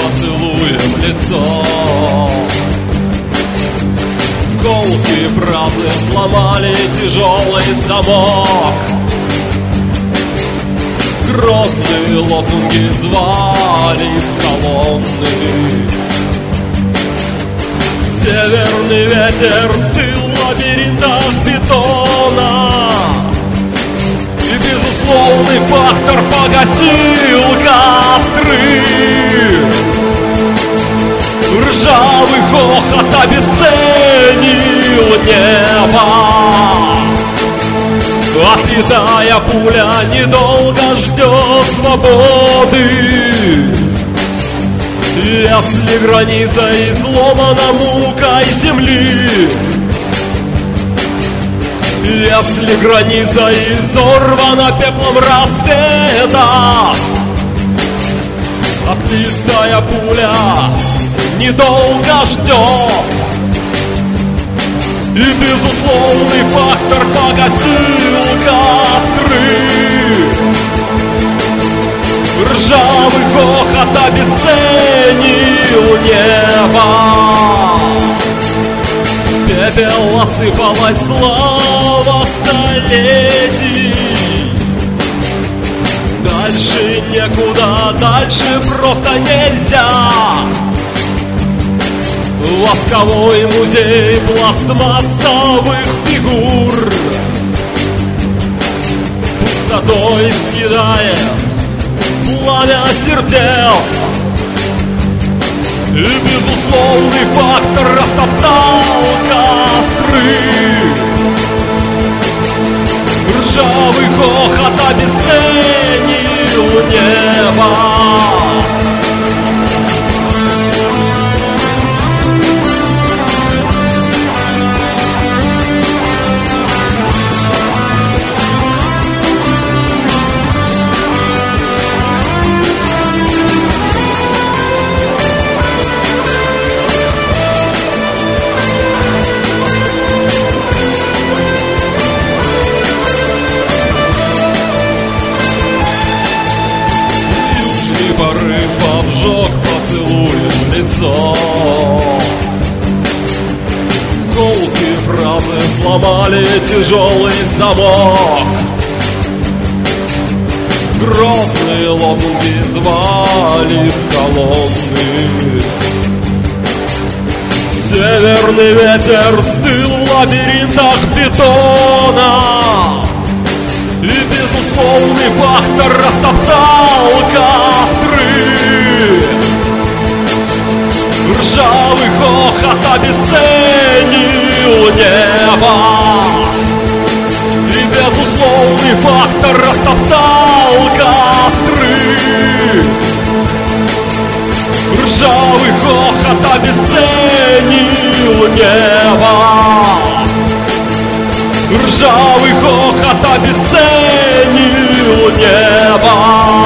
поцелуем лицо. Колкие фразы сломали тяжелый замок. Грозные лозунги звали в колонны. Северный ветер стыл в лабиринтах бетона. И безусловный фактор погасил костры. Ржавый хохот обесценил небо. Отлетая пуля недолго ждет свободы. Если граница изломана мукой земли, если граница изорвана пеплом рассвета, отлетая пуля недолго ждет. И безусловный фактор погасил костры. Ржавый хохот обесценил небо. В пепел осыпалась слава столетий. Дальше некуда, дальше просто нельзя. Восковой музей пластмассовых фигур пустотой съедает пламя сердец. И безусловный фактор растоптал костры. Ржавый хохот обесценил небо. Порыв обжег поцелуем лицо. Колкие фразы сломали тяжелый замок. Грозные лозунги звали в колонны. Северный ветер стыл в лабиринтах бетона. И безусловный фактор растоптал костры. Ржавый хохот обесценил небо. И безусловный фактор растоптал костры. Ржавый хохот обесценил небо. Ржавый хохот обесценил небо.